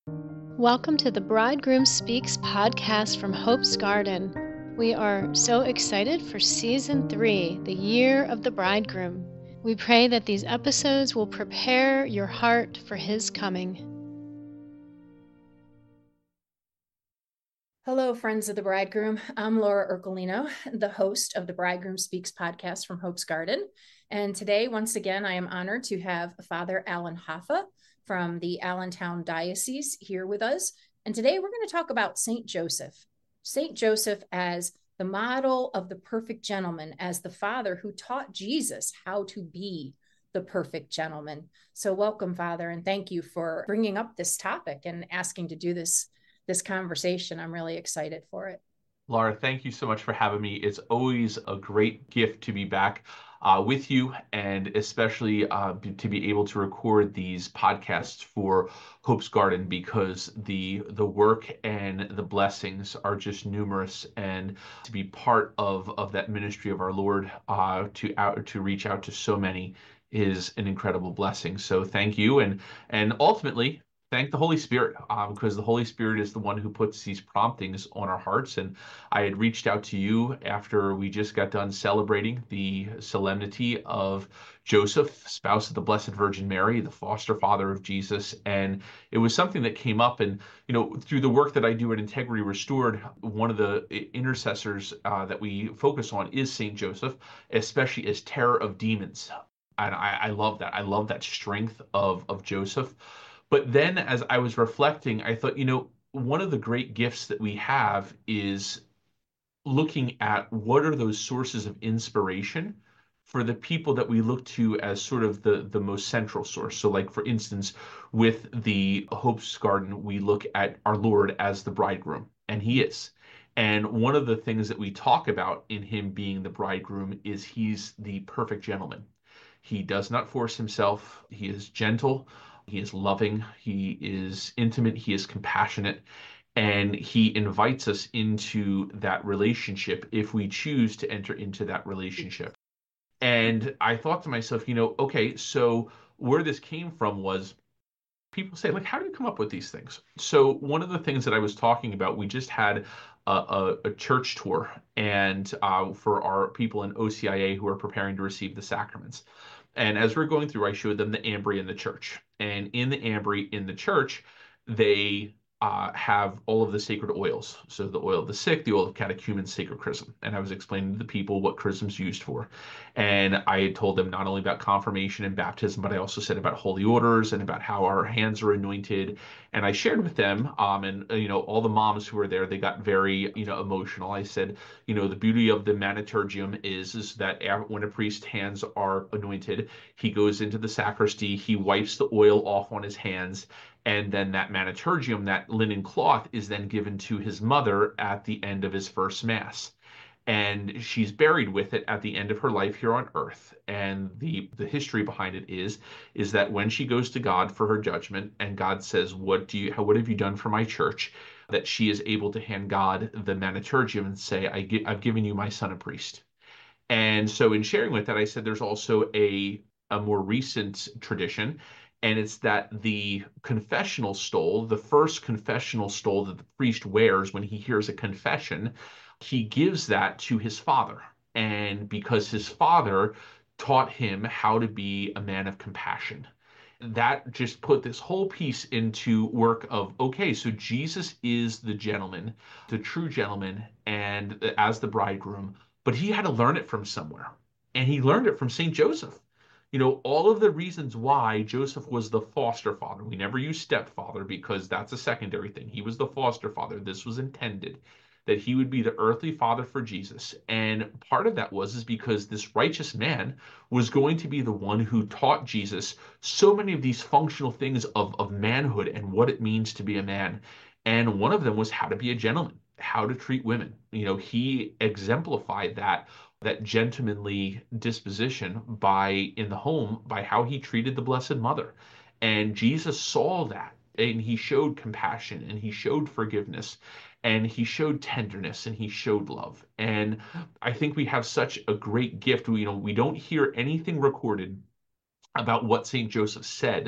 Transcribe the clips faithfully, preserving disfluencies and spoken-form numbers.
Welcome to the Bridegroom Speaks podcast from Hope's Garden. We are so excited for season three, the year of the bridegroom. We pray that these episodes will prepare your heart for his coming. Hello, friends of the bridegroom. I'm Laura Ercolino, the host of the Bridegroom Speaks podcast from Hope's Garden. And today, once again, I am honored to have Father Alan Hoffa from the Allentown Diocese here with us. And today we're going to talk about Saint Joseph. Saint Joseph as the model of the perfect gentleman, as the father who taught Jesus how to be the perfect gentleman. So welcome, Father, and thank you for bringing up this topic and asking to do this this conversation. I'm really excited for it. Laura, thank you so much for having me. It's always a great gift to be back uh, with you, and especially uh, to be able to record these podcasts for Hope's Garden, because the the work and the blessings are just numerous, and to be part of of that ministry of our Lord uh, to out to reach out to so many is an incredible blessing. So thank you, and and ultimately, thank the Holy Spirit, um, because the Holy Spirit is the one who puts these promptings on our hearts. And I had reached out to you after we just got done celebrating the solemnity of Joseph, spouse of the Blessed Virgin Mary, the foster father of Jesus. And it was something that came up. And, you know, through the work that I do at Integrity Restored, one of the intercessors uh, that we focus on is Saint Joseph, especially as terror of demons. And I, I love that. I love that strength of, of Joseph. But then as I was reflecting, I thought, you know, one of the great gifts that we have is looking at what are those sources of inspiration for the people that we look to as sort of the, the most central source. So like, for instance, with the Hope's Garden, we look at our Lord as the bridegroom, and he is. And one of the things that we talk about in him being the bridegroom is he's the perfect gentleman. He does not force himself. He is gentle. He is loving, he is intimate, he is compassionate, and he invites us into that relationship if we choose to enter into that relationship. And I thought to myself, you know, okay, so where this came from was people say, like, how do you come up with these things? So one of the things that I was talking about, we just had a, a, a church tour, and uh, for our people in O C I A who are preparing to receive the sacraments. And as we're going through, I showed them the ambry in the church. And in the ambry in the church, they uh, have all of the sacred oils. So the oil of the sick, the oil of catechumen, sacred chrism. And I was explaining to the people what chrism's used for. And I had told them not only about confirmation and baptism, but I also said about holy orders and about how our hands are anointed. And I shared with them, um, and uh, you know, all the moms who were there, they got very, you know, emotional. I said, you know, the beauty of the maniturgium is, is that when a priest's hands are anointed, he goes into the sacristy, he wipes the oil off on his hands, and then that maniturgium, that linen cloth, is then given to his mother at the end of his first mass. And she's buried with it at the end of her life here on earth. And the the history behind it is is that when she goes to God for her judgment, and God says, "What do you? What have you done for my church?" that she is able to hand God the maniturgium and say, I gi- "I've given you my son a priest." And so in sharing with that, I said there's also a a more recent tradition, and it's that the confessional stole, the first confessional stole that the priest wears when he hears a confession, he gives that to his father. And because his father taught him how to be a man of compassion, that just put this whole piece into work of, okay, so Jesus is the gentleman, the true gentleman, and as the bridegroom, but he had to learn it from somewhere. And he learned it from Saint Joseph. You know, all of the reasons why Joseph was the foster father. We never use stepfather because that's a secondary thing. He was the foster father. This was intended that he would be the earthly father for Jesus. And part of that was is because this righteous man was going to be the one who taught Jesus so many of these functional things of, of manhood and what it means to be a man. And one of them was how to be a gentleman, how to treat women. You know, he exemplified that that gentlemanly disposition by in the home by how he treated the Blessed Mother. And Jesus saw that, and he showed compassion, and he showed forgiveness, and he showed tenderness, and he showed love. And I think we have such a great gift. We, you know, we don't hear anything recorded about what Saint Joseph said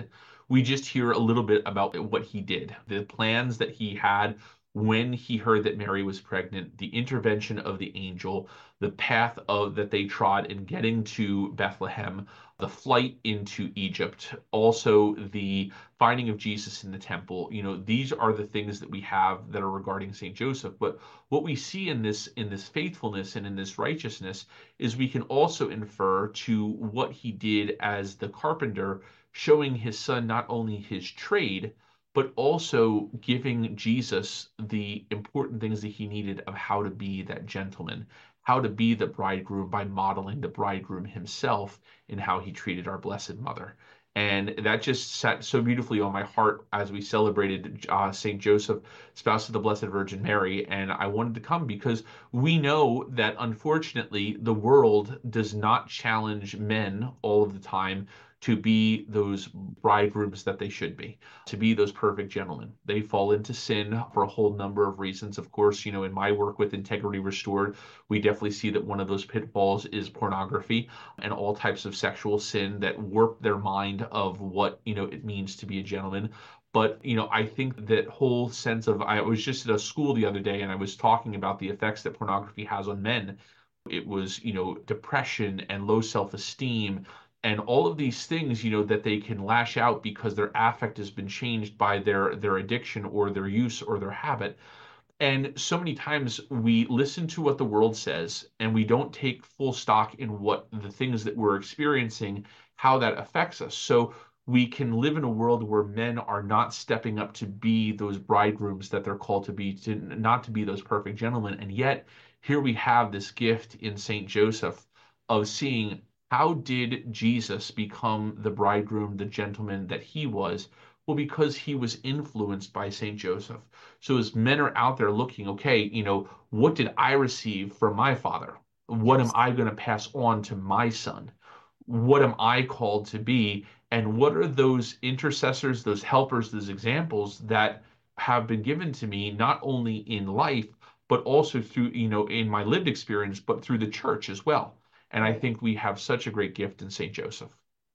we just hear a little bit about what he did, the plans that he had when he heard that Mary was pregnant, the intervention of the angel, the path of that they trod in getting to Bethlehem, the flight into Egypt, also the finding of Jesus in the temple. You know, these are the things that we have that are regarding Saint Joseph. But what we see in this in this faithfulness and in this righteousness is we can also infer to what he did as the carpenter, showing his son not only his trade, but also giving Jesus the important things that he needed of how to be that gentleman, how to be the bridegroom by modeling the bridegroom himself in how he treated our Blessed Mother. And that just sat so beautifully on my heart as we celebrated uh, Saint Joseph, spouse of the Blessed Virgin Mary. And I wanted to come because we know that unfortunately the world does not challenge men all of the time to be those bridegrooms that they should be, to be those perfect gentlemen. They fall into sin for a whole number of reasons. Of course, you know, in my work with Integrity Restored, we definitely see that one of those pitfalls is pornography and all types of sexual sin that warp their mind of what, you know, it means to be a gentleman. But, you know, I think that whole sense of, I was just at a school the other day and I was talking about the effects that pornography has on men. It was, you know, depression and low self-esteem and all of these things, you know, that they can lash out because their affect has been changed by their their addiction or their use or their habit. And so many times we listen to what the world says and we don't take full stock in what the things that we're experiencing, how that affects us. So we can live in a world where men are not stepping up to be those bridegrooms that they're called to be, to not to be those perfect gentlemen. And yet here we have this gift in Saint Joseph of seeing, how did Jesus become the bridegroom, the gentleman that he was? Well, because he was influenced by Saint Joseph. So as men are out there looking, okay, you know, what did I receive from my father? What am I going to pass on to my son? What am I called to be? And what are those intercessors, those helpers, those examples that have been given to me, not only in life, but also through, you know, in my lived experience, but through the church as well. And I think we have such a great gift in Saint Joseph.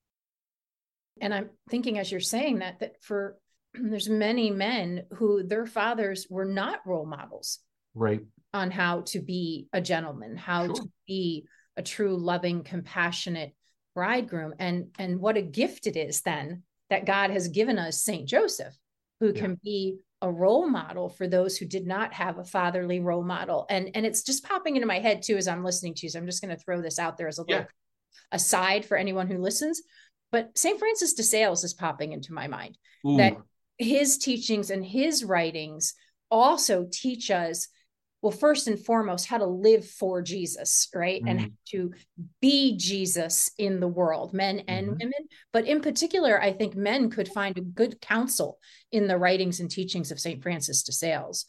And I'm thinking as you're saying that, that for there's many men who their fathers were not role models, right, on how to be a gentleman, how sure. to be a true, loving, compassionate bridegroom. And, and what a gift it is then that God has given us Saint Joseph, who yeah. can be a role model for those who did not have a fatherly role model. And, and it's just popping into my head too, as I'm listening to you. So I'm just going to throw this out there as a little yeah. aside for anyone who listens. But Saint Francis de Sales is popping into my mind. Ooh. That his teachings and his writings also teach us, well, first and foremost, how to live for Jesus, right? Mm. And to be Jesus in the world, men and mm-hmm. women. But in particular, I think men could find a good counsel in the writings and teachings of Saint Francis de Sales.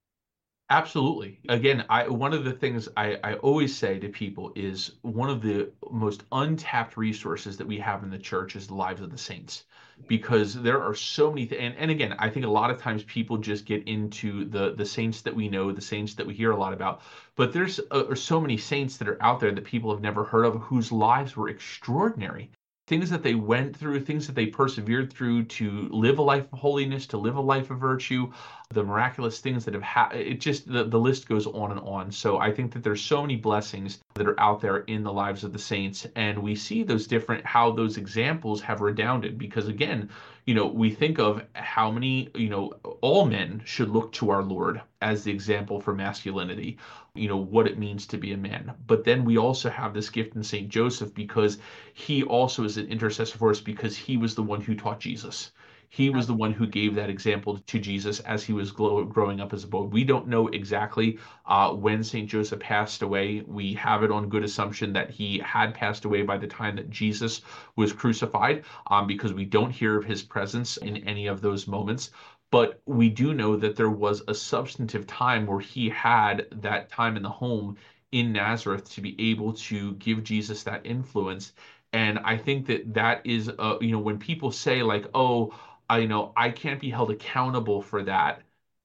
Absolutely. Again, I one of the things I, I always say to people is one of the most untapped resources that we have in the church is the lives of the saints, because there are so many th- and, and again, I think a lot of times people just get into the the saints that we know, the saints that we hear a lot about, but there's uh, so many saints that are out there that people have never heard of, whose lives were extraordinary. Things that they went through, things that they persevered through to live a life of holiness, to live a life of virtue, the miraculous things that have happened. It just, the, the list goes on and on. So I think that there's so many blessings that are out there in the lives of the saints. And we see those different, how those examples have redounded. Because again, you know, we think of how many, you know, all men should look to our Lord as the example for masculinity, you know, what it means to be a man. But then we also have this gift in Saint Joseph, because he also is an intercessor for us, because he was the one who taught Jesus. He was the one who gave that example to Jesus as he was glow- growing up as a boy. We don't know exactly uh, when Saint Joseph passed away. We have it on good assumption that he had passed away by the time that Jesus was crucified, um, because we don't hear of his presence in any of those moments. But we do know that there was a substantive time where he had that time in the home in Nazareth to be able to give Jesus that influence. And I think that that is, uh, you know, when people say like, oh, I you know I can't be held accountable for that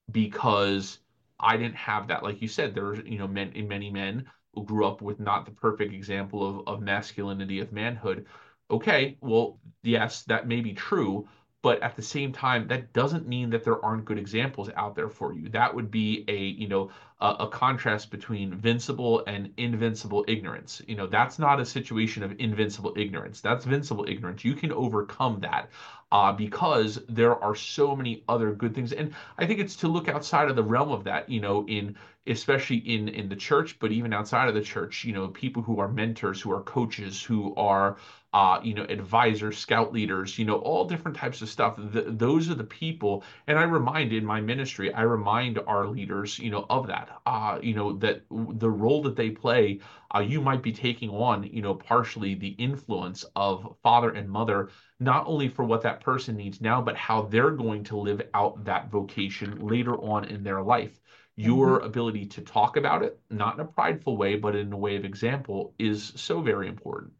because I didn't have that. Like you said, there's, you know, men, many men who grew up with not the perfect example of, of masculinity, of manhood. Okay, well, yes, that may be true, But at the same time, that doesn't mean that there aren't good examples out there for you. That would be a, you know, a, a contrast between vincible and invincible ignorance. You know, that's not a situation of invincible ignorance. That's vincible ignorance. You can overcome that uh, because there are so many other good things. And I think it's to look outside of the realm of that, you know, in especially in in the church, but even outside of the church, you know, people who are mentors, who are coaches, who are uh, you know, advisors, scout leaders, you know, all different types of stuff. Th those are the people. And I remind in my ministry, I remind our leaders, you know, of that, uh, you know, that the role that they play, uh, you might be taking on, you know, partially the influence of father and mother, not only for what that person needs now, but how they're going to live out that vocation later on in their life. Your mm-hmm. ability to talk about it, not in a prideful way, but in a way of example, is so very important.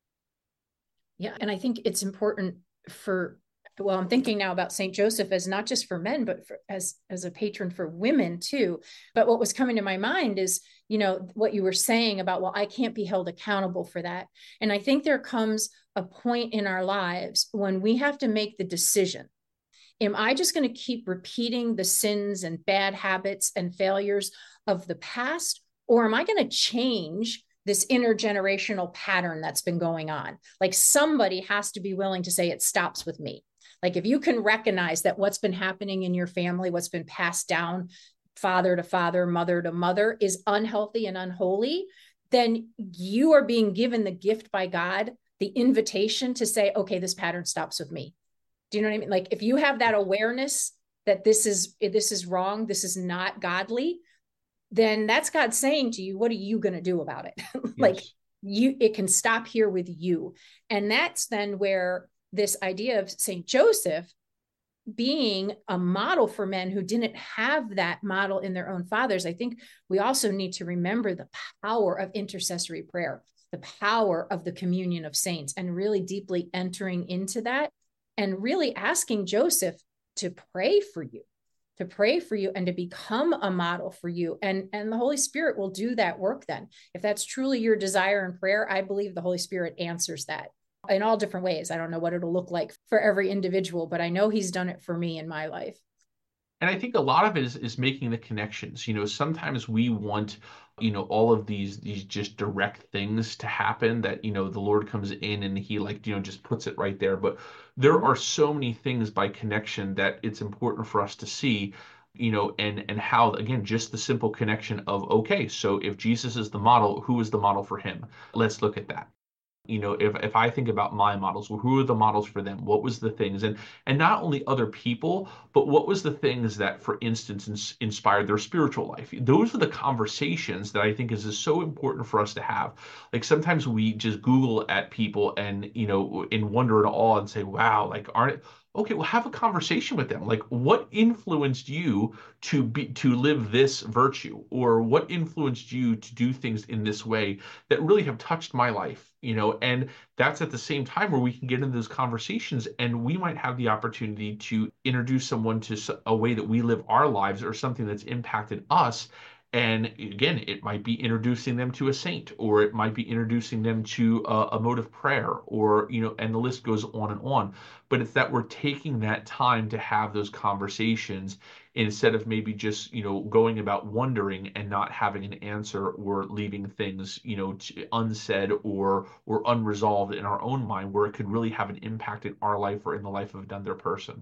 Yeah. And I think it's important for, well, I'm thinking now about Saint Joseph as not just for men, but for, as, as a patron for women too. But what was coming to my mind is, you know, what you were saying about, well, I can't be held accountable for that. And I think there comes a point in our lives when we have to make the decision. Am I just going to keep repeating the sins and bad habits and failures of the past? Or am I going to change this intergenerational pattern that's been going on? Like somebody has to be willing to say it stops with me. Like if you can recognize that what's been happening in your family, what's been passed down father to father, mother to mother is unhealthy and unholy, then you are being given the gift by God, the invitation to say, okay, this pattern stops with me. Do you know what I mean? Like if you have that awareness that this is, this is wrong, this is not godly, then that's God saying to you, what are you going to do about it? Like yes. you, it can stop here with you. And that's then where this idea of Saint Joseph being a model for men who didn't have that model in their own fathers. I think we also need to remember the power of intercessory prayer, the power of the communion of saints, and really deeply entering into that and really asking Joseph to pray for you, to pray for you and to become a model for you. And, and the Holy Spirit will do that work then. If that's truly your desire in prayer, I believe the Holy Spirit answers that in all different ways. I don't know what it'll look like for every individual, but I know he's done it for me in my life. And I think a lot of it is, is making the connections. You know, sometimes we want, you know, all of these, these just direct things to happen that, you know, the Lord comes in and he like, you know, just puts it right there. But there are so many things by connection that it's important for us to see, you know, and, and how, again, just the simple connection of, okay, so if Jesus is the model, who is the model for him? Let's look at that. You know, if, if I think about my models, well, who are the models for them? What was the things? And and not only other people, but what was the things that, for instance, ins inspired their spiritual life? Those are the conversations that I think is, is so important for us to have. Like sometimes we just Google at people and, you know, in wonder and awe and say, wow, like, aren't okay, well, have a conversation with them. Like, what influenced you to be to live this virtue, or what influenced you to do things in this way that really have touched my life? You know, and that's at the same time where we can get into those conversations, and we might have the opportunity to introduce someone to a way that we live our lives or something that's impacted us. And again, it might be introducing them to a saint, or it might be introducing them to a, a mode of prayer, or, you know, and the list goes on and on. But it's that we're taking that time to have those conversations instead of maybe just, you know, going about wondering and not having an answer, or leaving things, you know, unsaid or or unresolved in our own mind, where it could really have an impact in our life or in the life of another person.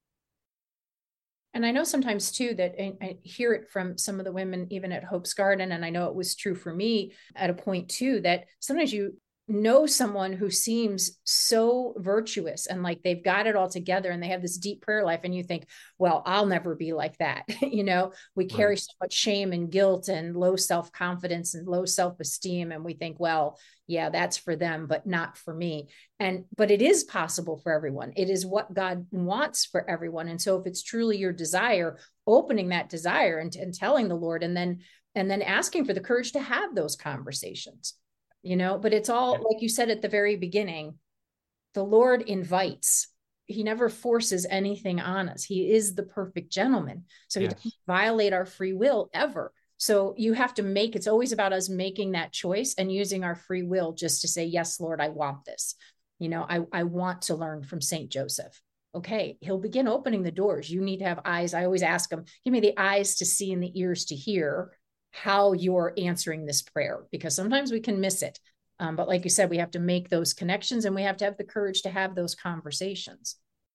And I know sometimes too that I hear it from some of the women, even at Hope's Garden, and I know it was true for me at a point too, that sometimes you know someone who seems so virtuous and like they've got it all together and they have this deep prayer life, and you think, well, I'll never be like that. You know, we carry right. so much shame and guilt and low self-confidence and low self-esteem, and we think, well, yeah, that's for them, but not for me. And, but it is possible for everyone. It is what God wants for everyone. And so if it's truly your desire, opening that desire and, and telling the Lord, and then, and then asking for the courage to have those conversations, you know, but it's all, like you said at the very beginning, the Lord invites. He never forces anything on us. He is the perfect gentleman. So yes. He doesn't violate our free will ever. So you have to make, it's always about us making that choice and using our free will just to say, yes, Lord, I want this. You know, I, I want to learn from Saint Joseph. okay, he'll begin opening the doors. You need to have eyes. I always ask him, give me the eyes to see and the ears to hear how you're answering this prayer, because sometimes we can miss it. Um, but like you said, we have to make those connections, and we have to have the courage to have those conversations.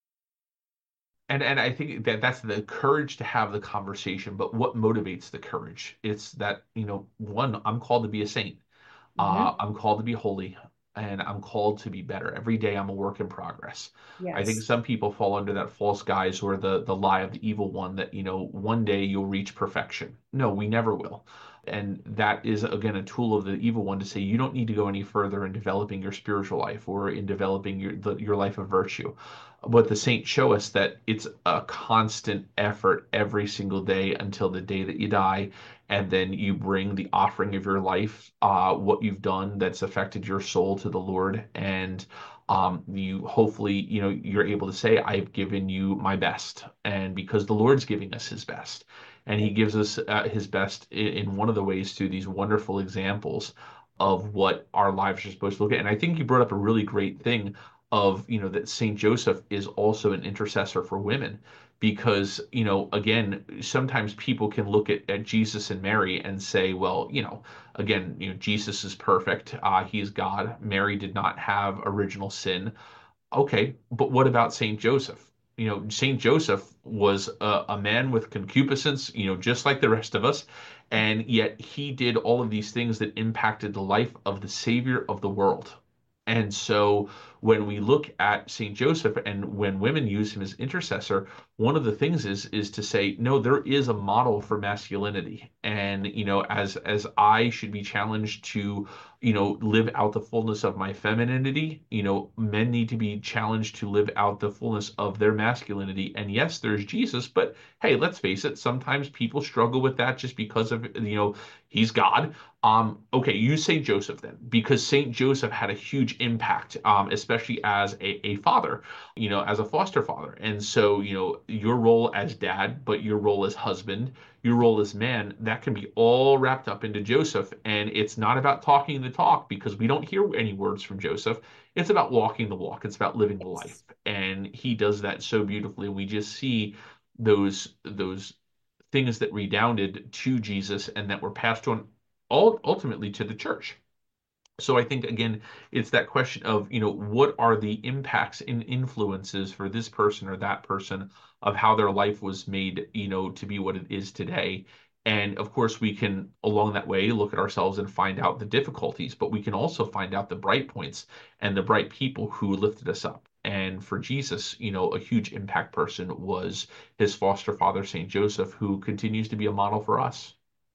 And and I think that that's the courage to have the conversation. But what motivates the courage? It's that, you know, one, I'm called to be a saint. Mm-hmm. Uh, I'm called to be holy, and I'm called to be better. Every day I'm a work in progress. I think Yes. some people fall under that false guise or the the lie of the evil one that, you know, one day you'll reach perfection. No, we never will. And that is, again, a tool of the evil one to say you don't need to go any further in developing your spiritual life or in developing your the, your life of virtue. But the saints show us that it's a constant effort every single day until the day that you die, and then you bring the offering of your life, uh, what you've done that's affected your soul, to the Lord, and um, you hopefully, you know, you're able to say, I've given you my best, and because the Lord's giving us his best, and he gives us uh, his best in, in one of the ways through these wonderful examples of what our lives are supposed to look at. And I think you brought up a really great thing of, you know, that Saint Joseph is also an intercessor for women, because, you know, again, sometimes people can look at, at Jesus and Mary and say, well, you know, again, you know, Jesus is perfect. Uh, he's God. Mary did not have original sin. Okay, but what about Saint Joseph? You know, Saint Joseph was a, a man with concupiscence, you know, just like the rest of us, and yet he did all of these things that impacted the life of the Savior of the world. And so when we look at Saint Joseph and when women use him as intercessor, one of the things is is to say, no, there is a model for masculinity. And, you know, as as I should be challenged to, you know, live out the fullness of my femininity, you know, men need to be challenged to live out the fullness of their masculinity. And yes, there's Jesus, but hey, let's face it, sometimes people struggle with that just because of, you know, he's God. Um, okay, you say Joseph then, because Saint Joseph had a huge impact, um, especially as a, a father, you know, as a foster father. And so, you know, your role as dad, but your role as husband, your role as man, that can be all wrapped up into Joseph. And it's not about talking the talk, because we don't hear any words from Joseph. It's about walking the walk. It's about living the life. Yes. And he does that so beautifully. We just see those those things that redounded to Jesus and that were passed on all ultimately to the church. So I think, again, it's that question of, you know, what are the impacts and influences for this person or that person of how their life was made, you know, to be what it is today. And of course, we can, along that way, look at ourselves and find out the difficulties, but we can also find out the bright points and the bright people who lifted us up. And for Jesus, you know, a huge impact person was his foster father, Saint Joseph, who continues to be a model for us.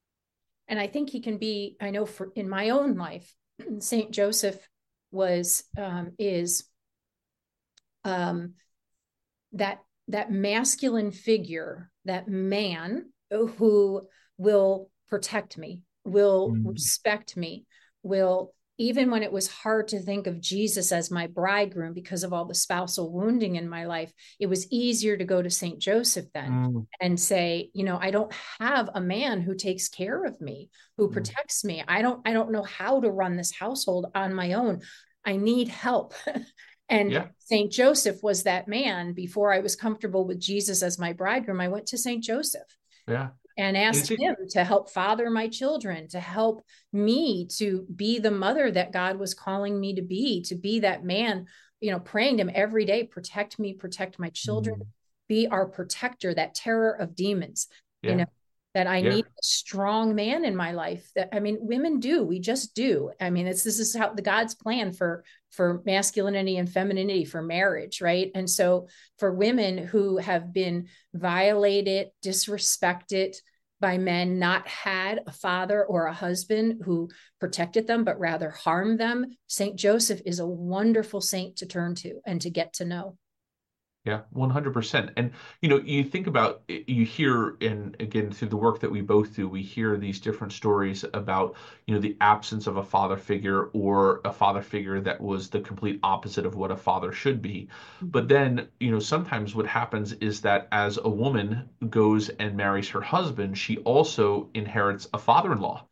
And I think he can be, I know for in my own life, Saint Joseph was, um, is um, that, that masculine figure, that man who will protect me, will Mm. respect me, will, even when it was hard to think of Jesus as my bridegroom because of all the spousal wounding in my life, it was easier to go to Saint Joseph then Mm. and say, you know, I don't have a man who takes care of me, who Mm. protects me. I don't, I don't know how to run this household on my own. I need help. And Yeah. Saint Joseph was that man. Before I was comfortable with Jesus as my bridegroom, I went to Saint Joseph Yeah. and And asked it's, him to help father my children, to help me to be the mother that God was calling me to be, to be that man, you know, praying to him every day, protect me, protect my children, mm. be our protector, that terror of demons, you Yeah. know, that I Yeah. need a strong man in my life. That, I mean, women do, we just do. I mean, it's, this is how the God's plan for, for masculinity and femininity, for marriage. Right. And so for women who have been violated, disrespected by men, not had a father or a husband who protected them, but rather harmed them, Saint Joseph is a wonderful saint to turn to and to get to know. Yeah, one hundred percent. And, you know, you think about, you hear, and again, through the work that we both do, we hear these different stories about, you know, the absence of a father figure or a father figure that was the complete opposite of what a father should be. But then, you know, sometimes what happens is that as a woman goes and marries her husband, she also inherits a father-in-law.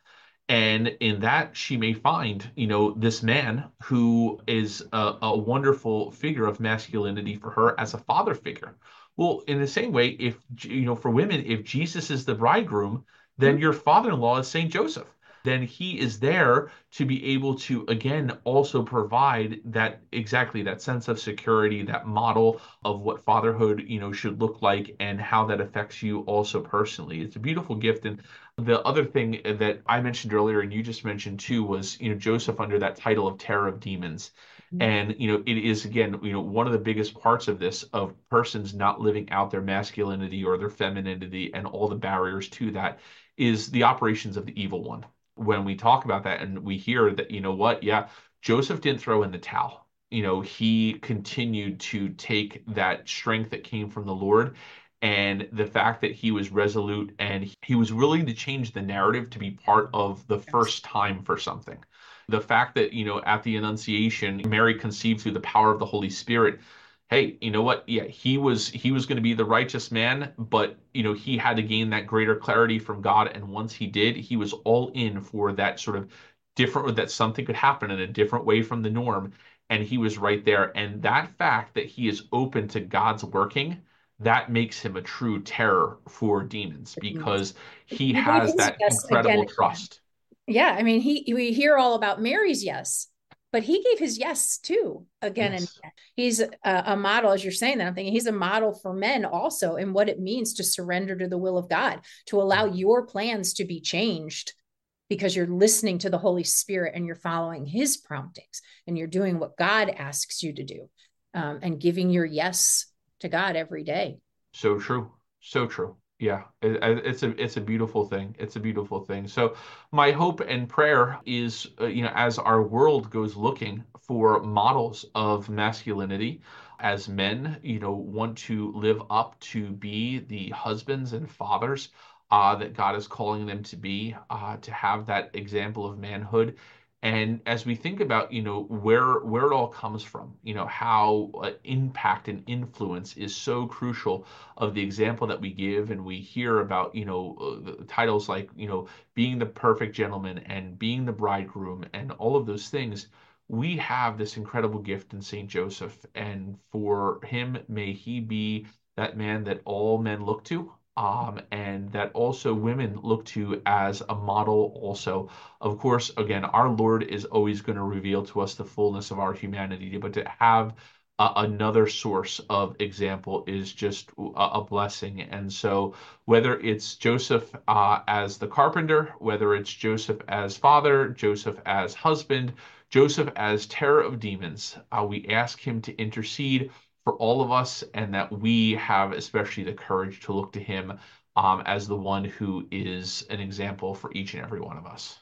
And in that, she may find, you know, this man who is a, a wonderful figure of masculinity for her as a father figure. Well, in the same way, if, you know, for women, if Jesus is the bridegroom, then Mhm. your father-in-law is Saint Joseph. Then he is there to be able to, again, also provide that exactly that sense of security, that model of what fatherhood, you know, should look like and how that affects you also personally. It's a beautiful gift. And the other thing that I mentioned earlier, and you just mentioned too, was, you know, Joseph under that title of Terror of Demons. Mhm. And, you know, it is, again, you know, one of the biggest parts of this of persons not living out their masculinity or their femininity and all the barriers to that is the operations of the evil one. When we talk about that and we hear that, you know what, yeah, Joseph didn't throw in the towel. You know, he continued to take that strength that came from the Lord and the fact that he was resolute and he was willing to change the narrative to be part of the Yes. first time for something. The fact that, you know, at the Annunciation, Mary conceived through the power of the Holy Spirit. Hey, you know what? Yeah, he was he was going to be the righteous man, but you know, he had to gain that greater clarity from God. And once he did, he was all in for that sort of different that something could happen in a different way from the norm. And he was right there. And that fact that he is open to God's working, that makes him a true terror for demons because he He gave has his that yes again incredible and again. trust. Yeah, I mean, he we hear all about Mary's yes, but he gave his yes too again and Yes. again. He's a, a model, as you're saying that. I'm thinking he's a model for men also in what it means to surrender to the will of God, to allow your plans to be changed because you're listening to the Holy Spirit and you're following His promptings and you're doing what God asks you to do, um, and giving your yes to God every day. So true. So true. Yeah, it, it's a it's a beautiful thing. It's a beautiful thing. So my hope and prayer is, uh, you know, as our world goes looking for models of masculinity, as men, you know, want to live up to be the husbands and fathers uh, that God is calling them to be, uh, to have that example of manhood. And as we think about, you know, where where it all comes from, you know, how uh, impact and influence is so crucial of the example that we give, and we hear about, you know, uh, the titles like, you know, being the perfect gentleman and being the bridegroom and all of those things. We have this incredible gift in Saint Joseph, and for him, may he be that man that all men look to. Um, and that also women look to as a model also. Of course, again, our Lord is always going to reveal to us the fullness of our humanity, but to have uh, another source of example is just a, a blessing. And so, whether it's Joseph uh, as the carpenter, whether it's Joseph as father, Joseph as husband, Joseph as terror of demons, uh, we ask him to intercede for all of us, and that we have especially the courage to look to him um, as the one who is an example for each and every one of us.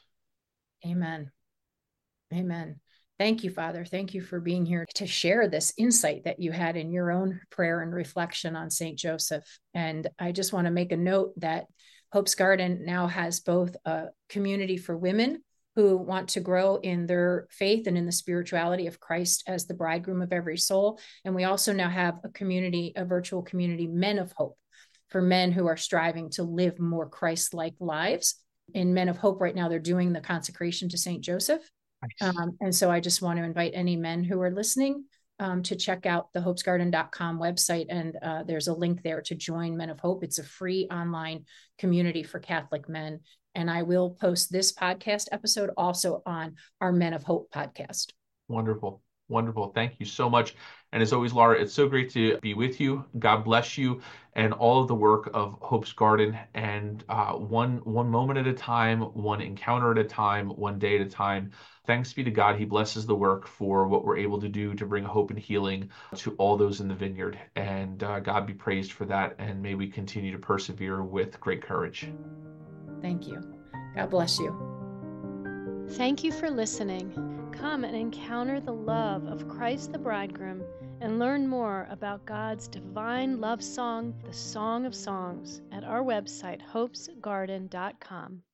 Amen. Amen. Thank you, Father. Thank you for being here to share this insight that you had in your own prayer and reflection on Saint Joseph. And I just want to make a note that Hope's Garden now has both a community for women who want to grow in their faith and in the spirituality of Christ as the bridegroom of every soul. And we also now have a community, a virtual community, Men of Hope, for men who are striving to live more Christ-like lives. In Men of Hope right now, they're doing the consecration to Saint Joseph. Nice. Um, and so I just want to invite any men who are listening um, to check out the hopes garden dot com website. And uh, there's a link there to join Men of Hope. It's a free online community for Catholic men. And I will post this podcast episode also on our Men of Hope podcast. Wonderful. Wonderful. Thank you so much. And as always, Laura, it's so great to be with you. God bless you and all of the work of Hope's Garden. And uh, one one moment at a time, one encounter at a time, one day at a time. Thanks be to God. He blesses the work for what we're able to do to bring hope and healing to all those in the vineyard. And uh, God be praised for that. And may we continue to persevere with great courage. Thank you. God bless you. Thank you for listening. Come and encounter the love of Christ the Bridegroom and learn more about God's divine love song, the Song of Songs, at our website, hopes garden dot com.